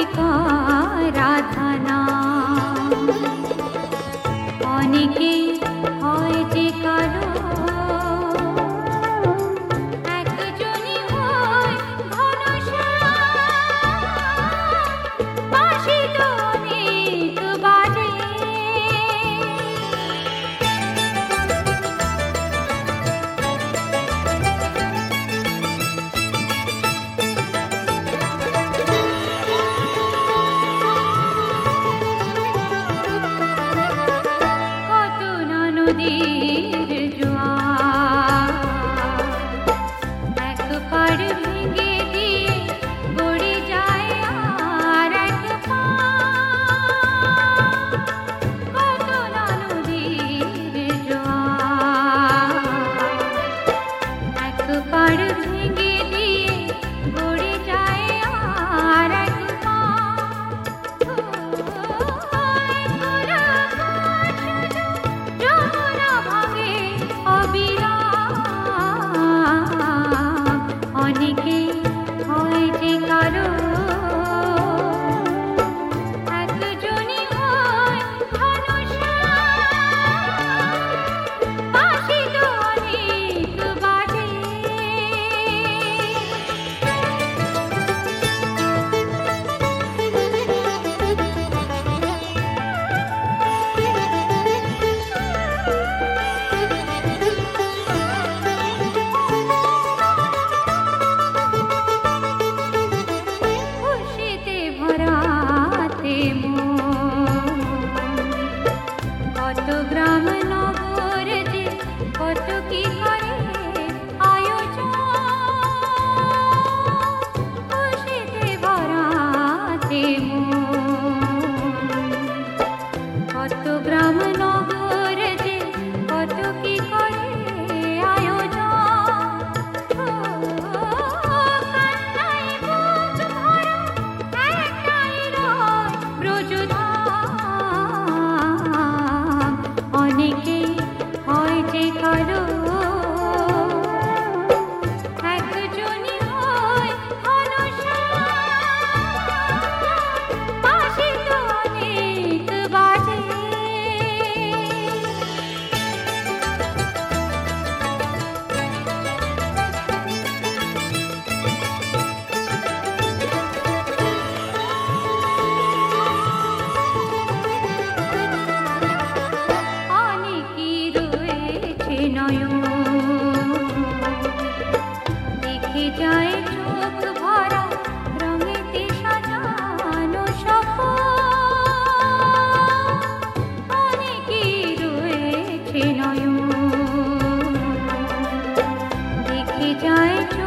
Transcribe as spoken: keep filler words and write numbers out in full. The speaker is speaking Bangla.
রাধানা অনেকে হয় যে কারো একজনই হয় ঘনশ্যাম বাঁশি তো অনেক বাজে নদীর জোয়ার এক পাড় ভেঙে দিয়ে গড়ে যায় আর এক পাড় কত না নদীর জোয়ার এক পাড় ভেঙে দিয়ে গড়ে যায় আর এক অনেকে হয় যে কারো একজনই হয় ঘনশ্যাম বাঁশি তো অনেক বাজে কত গ্রাম নগর যে কত কি করে আয়োজন খুশিতে ভরাতে কত গ্রাম নগর যে কত কি করে আয়োজন কান্নায় বুক ভরা একটাই রয় ব্রজধাম অনেকে হয় যে কারো একজনই হয় ঘনশ্যাম বাঁশি তো অনেক বাজে দেখে যায় চোখ ভরা রঙেতে সাজানো সপন অনেকেই রয়েছে নয়ন দেখে যায়